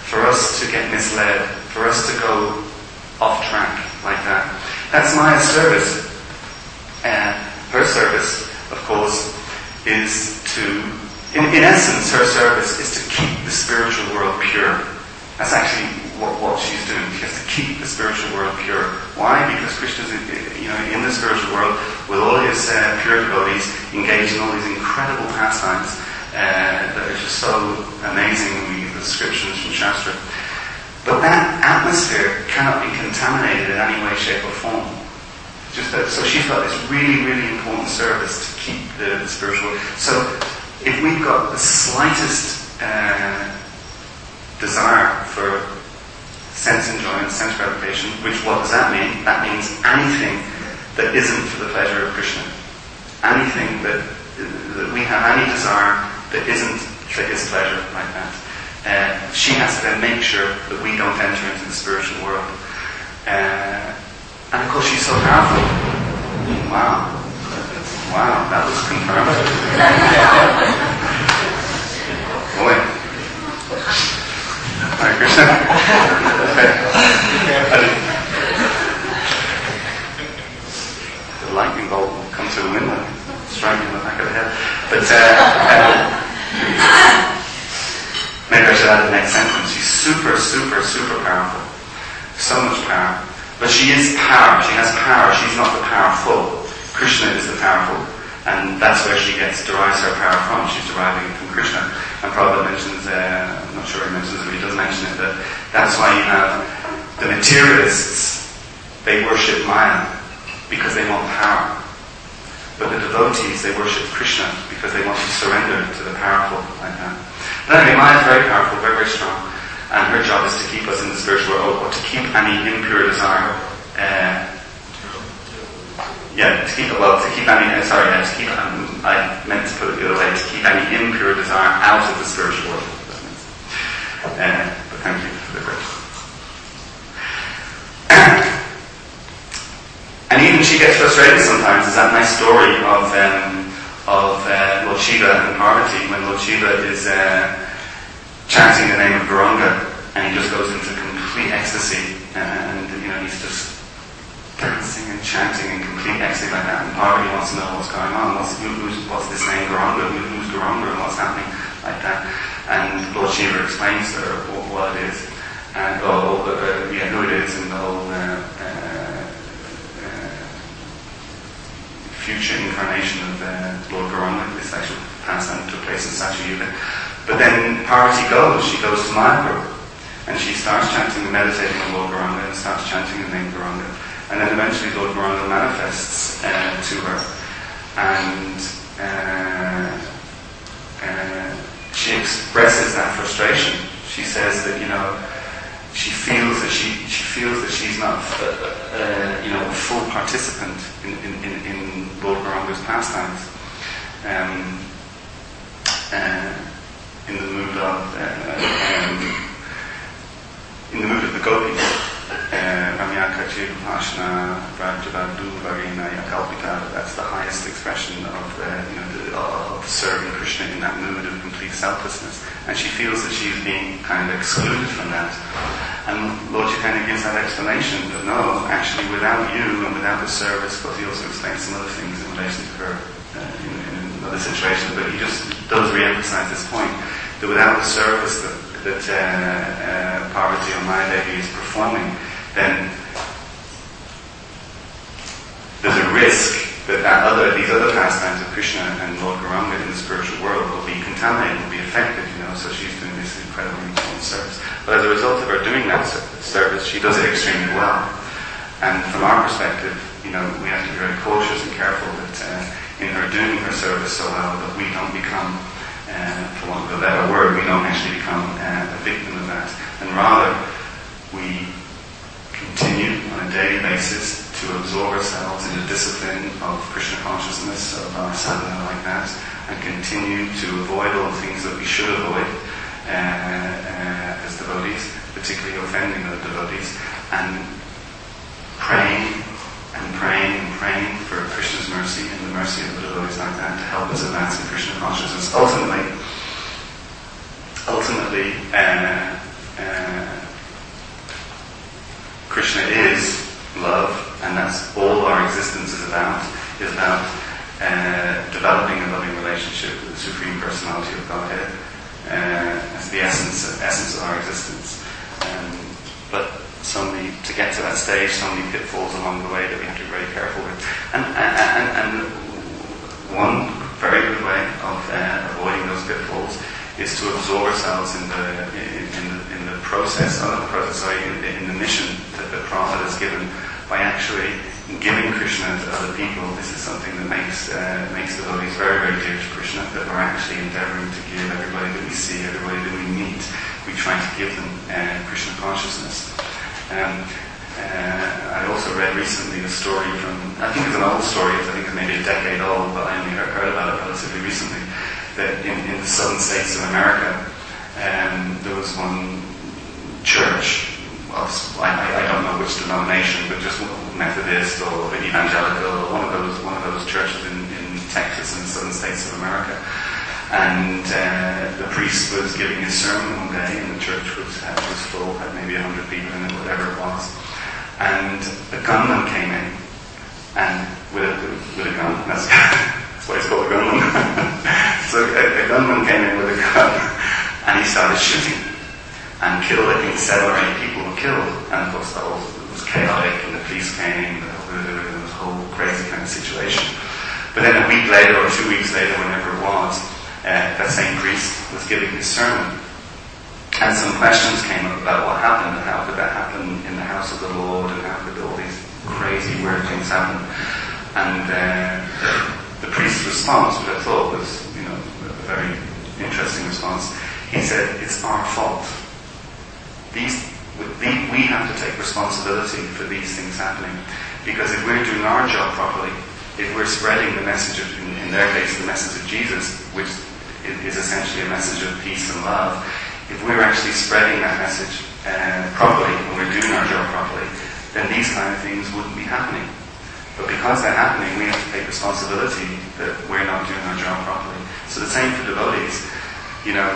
for us to get misled, for us to go off track like that. That's Maya's service. Uh, her service, of course, is to, in, in essence, her service is to keep the spiritual world pure. That's actually what, what she's doing. She has to keep the spiritual world pure. Why? Because Krishna's, you know, in the spiritual world, with all his uh, pure devotees, engaged in all these incredible pastimes uh, that are just so amazing when we get the descriptions from Shastra. But that atmosphere cannot be contaminated in any way, shape, or form. Just that, so she's got this really, really important service to keep the, the spiritual. So if we've got the slightest uh, desire for sense enjoyment, sense gratification, which what does that mean? That means anything that isn't for the pleasure of Krishna. Anything that, that we have any desire that isn't for his pleasure, like that. Uh, she has to then make sure that we don't enter into the spiritual world. Uh, and of course she's so powerful. Wow. Wow, that was confirmed. Boy. Hare Krishna. The lightning bolt will come through the window, strike me in the back of the head. But uh, uh, maybe I should add the next sentence. She's super, super, super powerful. So much power. But she is power. She has power. She's not the powerful. Krishna is the powerful. And that's where she gets, derives her power from. She's deriving it from Krishna. And Prabhupada mentions, uh, I'm not sure he mentions it, but he does mention it, that that's why you have the materialists, they worship Maya because they want power. But the devotees, they worship Krishna because they want to surrender to the powerful, like that. But anyway, Maya is very powerful, very, very strong. And her job is to keep us in the spiritual world, or to keep any impure desire. Uh, yeah, to keep it, well, to keep any, uh, sorry, uh, to keep, um, I meant to put it the other way, to keep any impure desire out of the spiritual world. Uh, but thank you for the question. And even she gets frustrated sometimes. There's that nice story of um, of uh, Lord Shiva and Parvati, when Lord Shiva is uh, chanting the name of Gauranga, and he just goes into complete ecstasy, and you know he's just dancing and chanting in complete ecstasy like that. And Parvati wants to know what's going on. What's, who, who's, what's this name Gauranga? Who, who's Gauranga, and what's happening like that? And Lord Shiva explains to her what, what it is, and oh, uh, yeah, who it is, and the whole uh, uh, uh, future incarnation of uh, Lord Gauranga. This actual pastime took place in Satyayuga. But then Parvati goes, she goes to Mayapur, and she starts chanting and meditating on Lord Gauranga, and starts chanting the name Gauranga. And then eventually Lord Gauranga manifests uh, to her, and uh, uh, she expresses that frustration. She says that, you know, she feels that she she feels that she's not, uh, uh, you know, a full participant in, in, in, in Lord Gauranga's pastimes. Um, uh, in the mood of uh, um, in the mood of the gopis. That's the highest expression of uh, you know the, of serving Krishna in that mood of complete selflessness, and she feels that she's being kind of excluded from that. And Lord Chaitanya gives that explanation that no, actually, without you and without the service, because he also explains some other things in relation to her uh, in, in other situations, but he just does re-emphasize this point that without the service that, that uh, uh, Parvati or Maya Devi is performing, then there's a risk that, that other, these other pastimes of Krishna and Lord Gauranga in the spiritual world will be contaminated, will be affected, you know, so she's doing this incredibly important service. But as a result of her doing that service, she does it extremely well. And from our perspective, you know, we have to be very cautious and careful that uh, in her doing her service so well, that we don't become, uh, for want of a better word, we don't actually become uh, a victim of that. And rather, we continue on a daily basis to absorb ourselves in the discipline of Krishna consciousness, of our sadhana like that, and continue to avoid all the things that we should avoid uh, uh, as devotees, particularly offending other devotees, and praying and praying and praying for Krishna's mercy and the mercy of the devotees like that to help us advance in Krishna consciousness. Ultimately, ultimately, uh, uh, Krishna is love, and that's all our existence is about, is about uh, developing a loving relationship with the Supreme Personality of Godhead. Uh, as the essence, essence of our existence. Um, but so many, to get to that stage, so many pitfalls along the way that we have to be very careful with. And, and, and one very good way of uh, avoiding those pitfalls is to absorb ourselves in the in, in the in the process, not the process, sorry, in the, in the mission that the Prophet has given by actually giving Krishna to other people. This is something that makes uh, makes devotees very, very dear to Krishna, that we're actually endeavoring to give everybody that we see, everybody that we meet. We try to give them uh, Krishna consciousness. Um, uh, I also read recently a story from, I think it's an old story, I think it's maybe a decade old, but I only heard, heard about it relatively recently, that in, in the southern states of America, um, there was one church, well, I, I don't know which denomination, but just Methodist or evangelical, or one of those one of those churches in, in Texas and the southern states of America. And uh, the priest was giving his sermon one day, and the church was uh, was full, had maybe a hundred people in it, whatever it was. And a gunman came in, and with a with a gun. That's, that's why it's called a gunman. So a, a gunman came in with a gun, and he started shooting. And killed, I think, seven or eight people were killed. And of course, that was, it was chaotic, and the police came, and it was a whole crazy kind of situation. But then a week later, or two weeks later, whenever it was, uh, that same priest was giving his sermon. And some questions came up about what happened, and how could that happen in the house of the Lord, and how could all these crazy, weird things happen. And uh, the, the priest's response, which I thought was, you know, a very interesting response, he said, "It's our fault. These, we have to take responsibility for these things happening, because if we're doing our job properly, if we're spreading the message of, in, in their case, the message of Jesus, which is essentially a message of peace and love, if we're actually spreading that message uh, properly, and we're doing our job properly, then these kind of things wouldn't be happening. But because they're happening, we have to take responsibility that we're not doing our job properly. So the same for devotees. You know,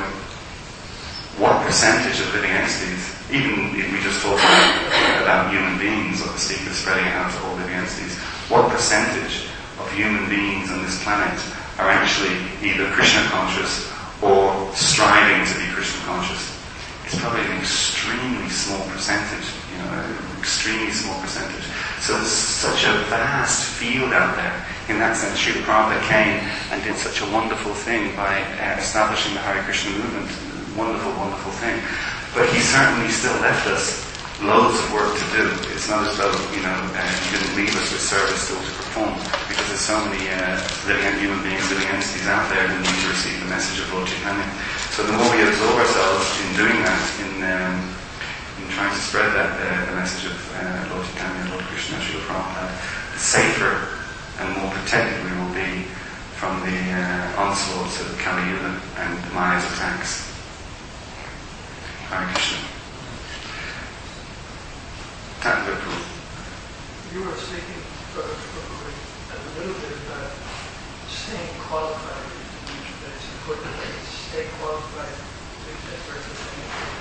what percentage of living entities, even if we just talk about, about human beings, or the seeker spreading it out to all living entities, what percentage of human beings on this planet are actually either Krishna conscious or striving to be Krishna conscious? It's probably an extremely small percentage, you know, an extremely small percentage. So there's such a vast field out there. In that sense, Srila Prabhupada came and did such a wonderful thing by uh, establishing the Hare Krishna movement. Wonderful, wonderful thing. But he certainly still left us loads of work to do. It's not as though, you know, uh, he didn't leave us with service still to perform, because there's so many uh, living human beings, living entities out there that need to receive the message of Lord Chaitanya. So the more we absorb ourselves in doing that, in um, in trying to spread that uh, the message of uh, Lord Chaitanya, Lord Krishna, Srila Prabhupada, the safer and more protected we will be from the uh, onslaughts of Kali Yuga and Maya's attacks. Hare Krishna. Tattva. You were speaking for, for a little bit about staying qualified. That it's important that you stay qualified to get representation.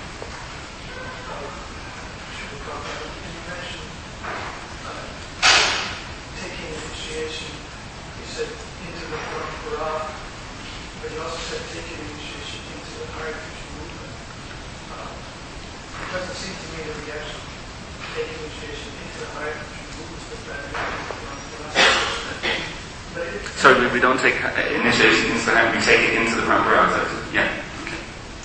You mentioned uh, taking initiation. You said into the Parampara, but you also said taking initiation into the Hare Krishna movement. Uh, it doesn't seem to me that we actually take initiation into the Hare Krishna movement, but that So we don't take initiation into the Hare, we take it into the Parampara. Yeah. Okay.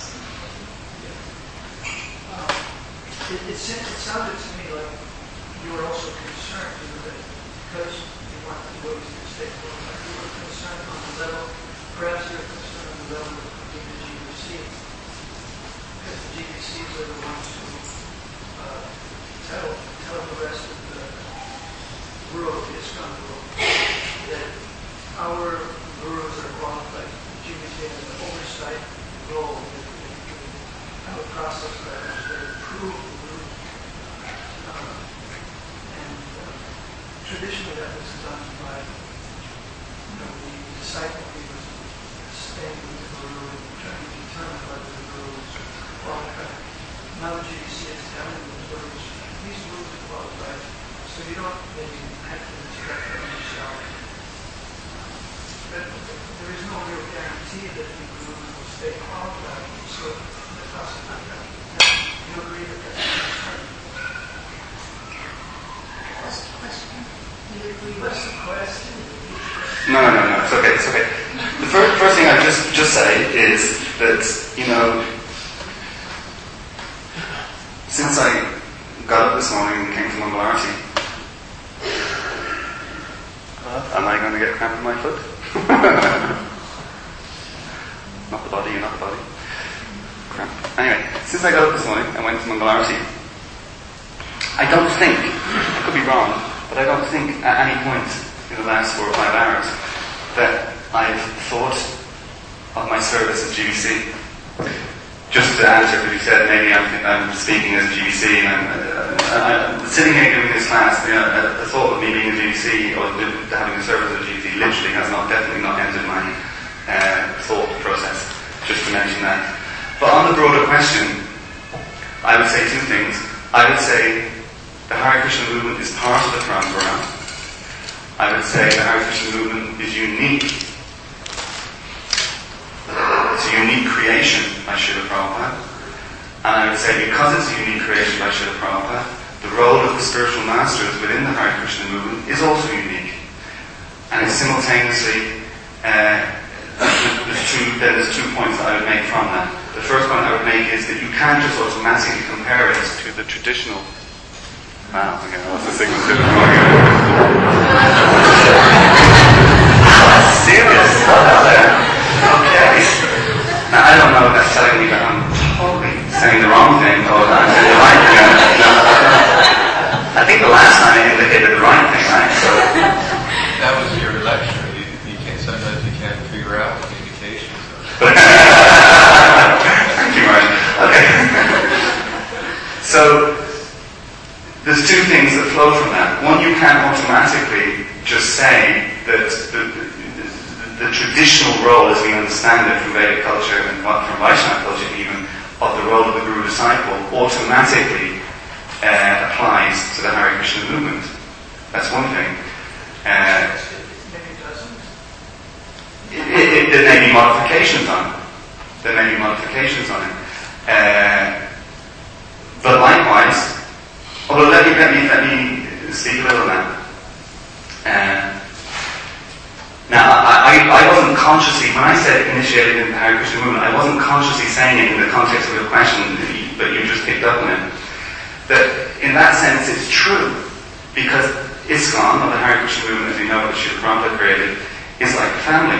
Uh, it, it, it sounded to me like you were also concerned that because you want the devotees to stay qualified, you were concerned on the level, perhaps you were concerned on the level of the G B C, because the G B Cs are the ones who uh, tell tell the rest of the world, the ISKCON world, that our gurus are qualified. The G B C has an oversight role. They have a process by which they approve the guru. Uh, and uh, traditionally that was done by you know, the disciple who was staying with the guru and trying to determine whether the guru was qualified. Now the G B C is telling the gurus, these gurus are So you don't maybe have to instruct them yourself. But there is no real guarantee that the guru will stay qualified. So the process of that, you agree that that's important. What's the question? You agree? What's the question? No, no, no, no. It's okay. It's okay. The first, first thing I just just say is that, you know, since I got up this morning and came to Mangalarti, uh, am I going to get cramp in my foot? Not the body, you're not the body. Cramp. Anyway, since I got up this morning and went to Mangalarti, I don't think, I could be wrong, but I don't think at any point in the last four or five hours that I've thought of my service as G B C. Just to answer what you said, maybe I'm, I'm speaking as a G B C, and I'm, uh, I'm sitting here giving this class, you know, the thought of me being a G B C or having a service as a G B C literally has not, definitely not entered my uh, thought process, just to mention that. But on the broader question, I would say two things. I would say the Hare Krishna movement is part of the Parampara. I would say the Hare Krishna movement is unique. It's a unique creation by Srila Prabhupada. And I would say because it's a unique creation by Srila Prabhupada, the role of the spiritual masters within the Hare Krishna movement is also unique. And it's simultaneously, uh, there's, two, there's two points that I would make from that. The first point I would make is that you can't just automatically compare it to the traditional. Wow, okay, what's the signal to the serious stuff there. Okay. Now, I don't know if that's telling me that I'm totally saying the wrong thing or that I'm saying the right thing. No, I think the last time I indicated the right thing, right? So That was your lecture. You, you can't, sometimes you can't figure out what the indications are. Thank you, Martin. Okay. So, there's two things that flow from that. One, you can't automatically just say that the, the, the, the traditional role as we understand it from Vedic culture and from Vaishnava culture even, of the role of the Guru disciple automatically uh, applies to the Hare Krishna movement. That's one thing. Uh, Maybe it doesn't. it, it, it, there may be modifications on it. There may be modifications on it. Uh, but likewise, although let me, let me, let me speak a little now. Uh, now, I, I, I wasn't consciously, when I said initiated in the Hare Krishna movement, I wasn't consciously saying it in the context of your question, but you just picked up on it. That in that sense it's true, because ISKCON, or the Hare Krishna movement as we know it, that Srila Prabhupada created, is like a family.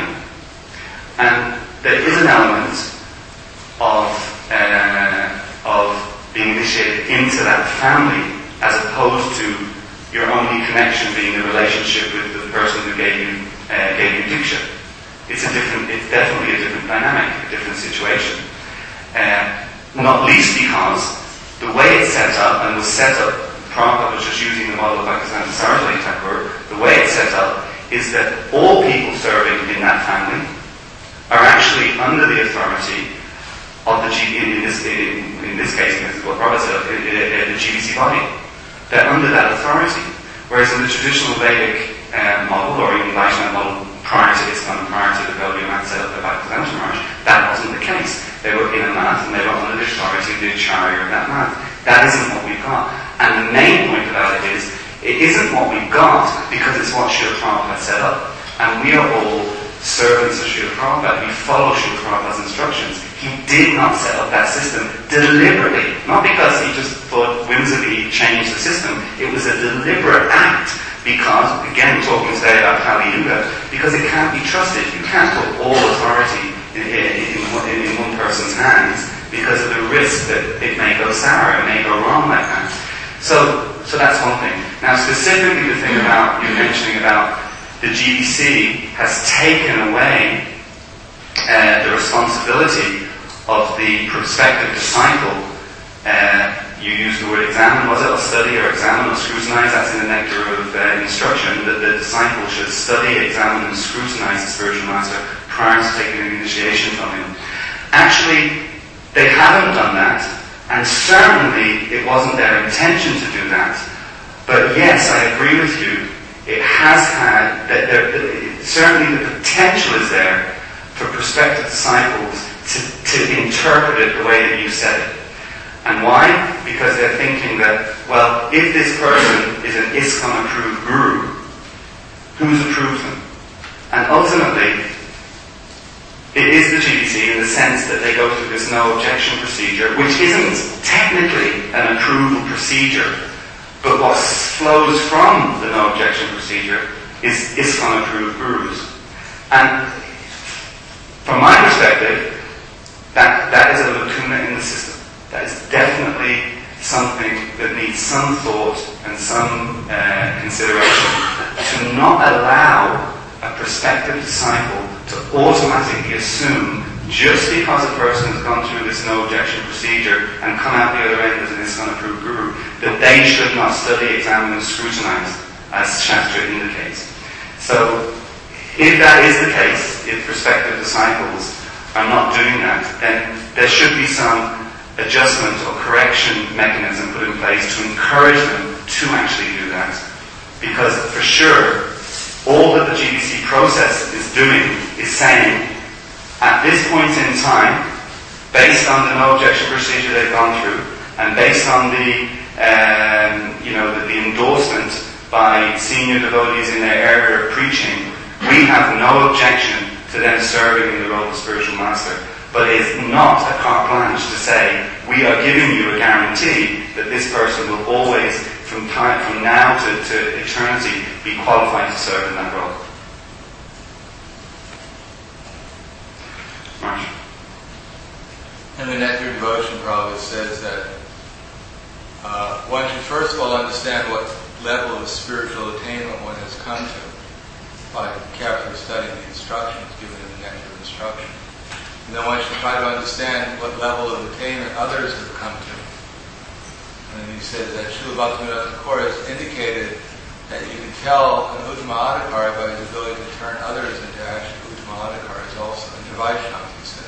And there is an element of, uh, of being initiated into that family, as opposed to your only connection being the relationship with the person who gave you uh, gave you diksha. It's a different, it's definitely a different dynamic, a different situation. Uh, not least because the way it's set up and was set up, Prabhupada was just using the model of Bhaktisiddhanta Saraswati Thakur, the way it's set up is that all people serving in that family are actually under the authority of the G, in this, in, in this case, this is what Prabhupada said, the G B C body. They're under that authority. Whereas in the traditional Vedic uh, model, or even Vaishnava model, prior to ISKCON, prior to the Gaudiya Math set up by Bhaktisiddhanta Maharaj, that wasn't the case. They were in a math, and they were under the authority of the Acharya of that math. That isn't what we've got. And the main point about it is, it isn't what we've got, because it's what Srila Prabhupada set up. And we are all servants of Srila Prabhupada. We follow Srila Prabhupada's instructions. He did not set up that system deliberately. Not because he just thought whimsically changed the system. It was a deliberate act. Because, again, we're talking today about Kali Yuga, because it can't be trusted. You can't put all authority in, in, in, in one person's hands because of the risk that it may go sour, it may go wrong like that. So, so that's one thing. Now, specifically the thing about, you mentioning about the G B C has taken away uh, the responsibility of the prospective disciple. Uh, you used the word examine, was it, or study, or examine, or scrutinize? That's in the nectar of uh, instruction, that the disciple should study, examine, and scrutinize the spiritual master prior to taking an initiation from him. Actually, they haven't done that, and certainly it wasn't their intention to do that But yes, I agree with you. It has had, that there, certainly the potential is there for prospective disciples to, to interpret it the way that you said it. And why? Because they're thinking that, well, if this person is an ISKCON approved guru, who's approved them? And ultimately, it is the G B C in the sense that they go through this no objection procedure, which isn't technically an approval procedure, but what flows from the no objection procedure is ISKCON approved gurus. And from my perspective, that, that is a lacuna in the system. That is definitely something that needs some thought and some uh, consideration. To not allow a prospective disciple to automatically assume, just because a person has gone through this no objection procedure and come out the other end as an ISKCON approved guru, that they should not study, examine and scrutinize, as Shastra indicates. So, if that is the case, if prospective disciples are not doing that, then there should be some adjustment or correction mechanism put in place to encourage them to actually do that. Because for sure, all that the G B C process is doing is saying, at this point in time, based on the no objection procedure they've gone through, and based on the, um, you know, the, the endorsement by senior devotees in their area of preaching, we have no objection to them serving in the role of spiritual master. But it's not a carte blanche to say, we are giving you a guarantee that this person will always, from time, from now to, to eternity, be qualified to serve in that role. Marshall. And the Nectar of Devotion probably says that uh, one should first of all understand what level of spiritual attainment one has come to by carefully studying the instructions given in the Nectar of Instruction. And then one should try to understand what level of attainment others have come to. And he says that Srila Bhaktivinoda Thakur has indicated that you can tell an Uttama Adhikari by his ability to turn others into actual Uttama Adhikaris also, into Vaishnavas, he says.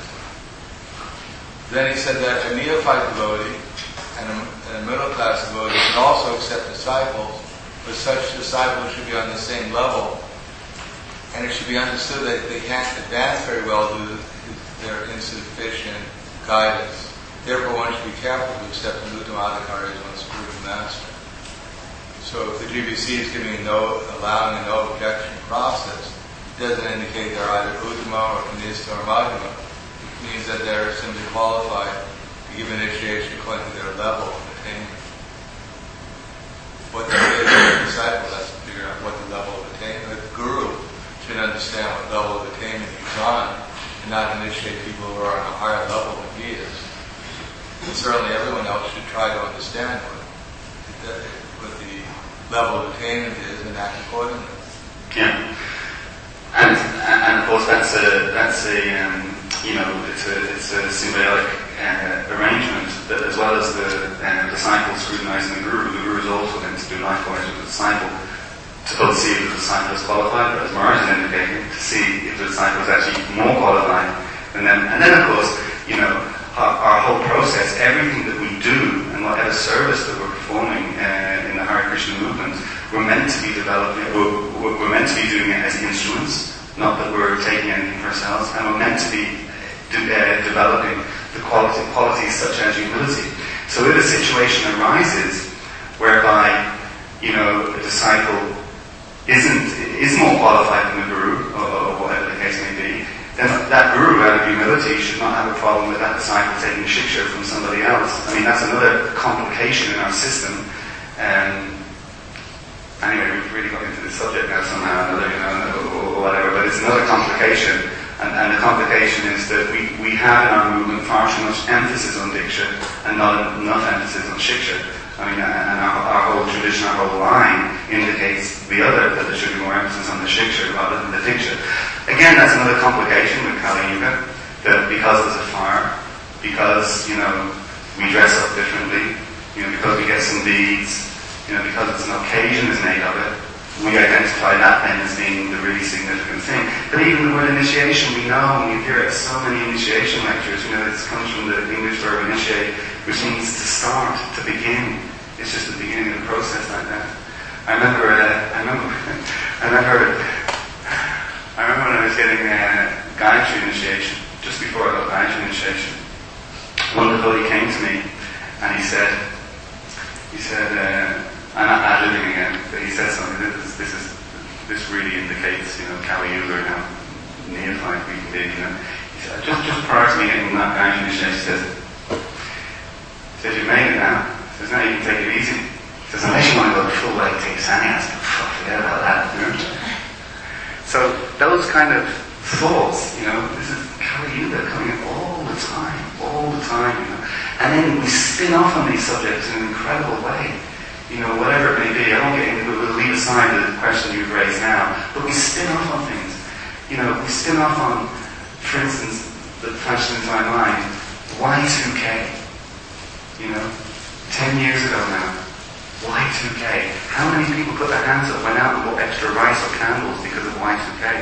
Then he said that a neophyte devotee and a, and a middle class devotee can also accept disciples, but such disciples should be on the same level. And it should be understood that they can't advance very well due to their insufficient guidance. Therefore, one should be careful to accept an Uttama Adhikari as one's spiritual master. So if the G B C is giving a no, allowing a no objection process, it doesn't indicate they're either Uttama or Kanista or Madhyama. It means that they're simply qualified to give initiation according to their level of attainment. What they is as a disciple has to figure out what the level of attainment. The guru should understand what level of attainment he's on and not initiate people who are on a higher level than he is. And certainly everyone else should try to understand what, what the level of attainment is and act accordingly. Yeah. And, and of course that's a, that's a um, you know, it's a, it's a symbiotic uh, arrangement that as well as the uh, disciple scrutinizing the guru, the guru is also then to do likewise with the disciple to both see if the disciple is qualified, but as Maharaj is indicating, to see if the disciple is actually more qualified than them. And then of course, you know, our, our whole process, everything that we do and whatever service that we're performing uh, in the Hare Krishna movement, we're meant to be developing, we're, we're meant to be doing it as instruments, not that we're taking anything for ourselves, and we're meant to be de- uh, developing the quality, qualities such as humility. So if a situation arises whereby, you know, a disciple isn't is more qualified than the guru, or, or whatever the case may be, then that guru, out of humility, should not have a problem with that disciple taking shiksha from somebody else. I mean, that's another complication in our system. Um, anyway, we've really got into this subject now somehow or another, you know, or, or whatever, but it's another complication. And, and the complication is that we, we have in our movement far too much emphasis on diksha and not enough emphasis on shiksha. I mean, and our, our whole tradition, our whole line indicates the other, that there should be more emphasis on the shiksha rather than the diksha. Again, that's another complication with Kali Yuga, that because there's a fire, because, you know, we dress up differently, you know, because we get some beads, you know, because it's an occasion is made of it, we identify that then as being the really significant thing. But even the word initiation, we know, and we hear it so many initiation lectures, you know, this comes from the English verb initiate, which means to start, to begin. It's just the beginning of the process like that. I remember, uh, I remember, I remember, I remember when I was getting uh, Gayatri initiation, just before I got Gayatri initiation, one devotee came to me and he said, he said, uh, I'm not ad-libbing again, but he said something, this is, this is, this really indicates, you know, Kali Yuga and how neophyte we can be, you know. He said, just, just prior to me getting that Gayatri initiation, he says, he says, you've made it now. He says, now you can take it easy. He says, unless you want to go the full way, take sannyas, forget about that, you know. So those kind of thoughts, you know, this is Kali Yuga coming in all the time, all the time, you know. And then we spin off on these subjects in an incredible way. You know, whatever it may be. I won't get into it, we'll leave aside the question you've raised now. But we spin off on things. You know, we spin off on, for instance, that flashed into my mind, Y two K. You know, ten years ago now. Y two K. How many people put their hands up, went out and bought extra rice or candles because of Y two K?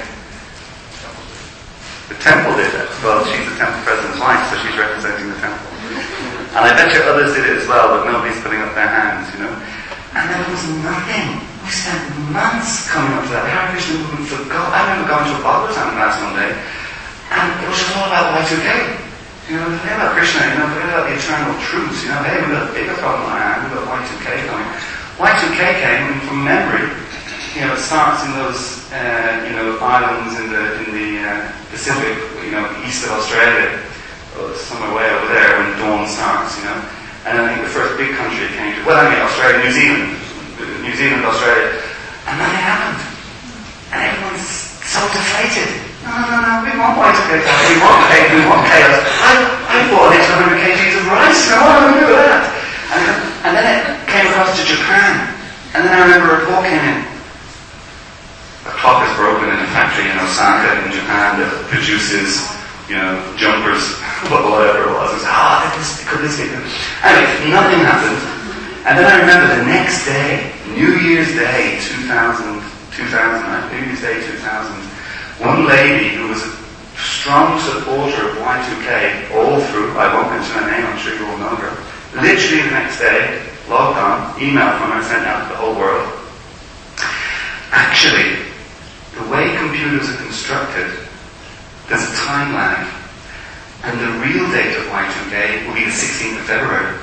The temple did it. Well, she's the temple president's wife, so she's representing the temple. And I bet you others did it as well, but nobody's putting up their hands, you know. And there was nothing. We spent months coming up to that. The Hare Krishna movement forgot. I remember going to a Bhagavatam class one day, and it was just all about Y two K. You know, forget about Krishna, you know, forget about the eternal truths, you know, hey, we've got a bigger problem on our hand, we've got Y two K going. Y two K came, and from memory, you know, it starts in those, uh, you know, islands in the, in the uh, Pacific, you know, east of Australia, or somewhere way over there when dawn starts, you know. And I think the first big country it came to, well, I mean Australia, New Zealand, New Zealand, Australia, and nothing happened. And everyone's so deflated. No, no, no, we want Y two K, we want chaos, we want chaos. I, I bought an extra one hundred kilograms of rice, no, what am I going to do with that? And, and then it came across to Japan, and then I remember a report came in. A clock is broken in a factory in Osaka in Japan that produces, you know, jumpers, whatever it was. It was, ah, oh, this could this be good? Anyway, nothing happened. And then I remember the next day, New Year's Day, two thousand, two thousand, New Year's Day, two thousand, one lady who was a strong supporter of Y two K all through, I won't mention her name, I'm sure you all know her, literally the next day, logged on, email from her sent out to the whole world. Actually, the way computers are constructed, there's a time lag, and the real date of Y two K will be the sixteenth of February.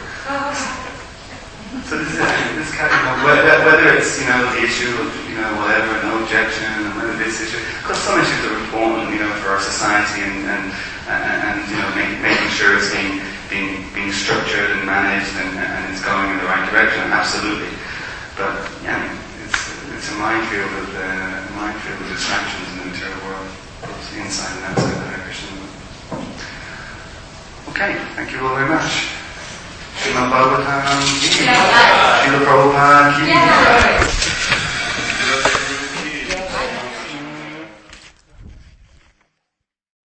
So this is this kind of, you know, whether, whether it's, you know, the issue of, you know, whatever, no objection, and whether this issue, because some issues are important, you know, for our society, and and, and, and you know, make, making sure it's being being being structured and managed, and, and it's going in the right direction. Absolutely, but yeah, it's it's a minefield of uh, minefield of distractions in the material world, both inside and outside the Hare Krishna movement. Okay, thank you all very much. Srimad Bhagavatam, Srila Prabhupada,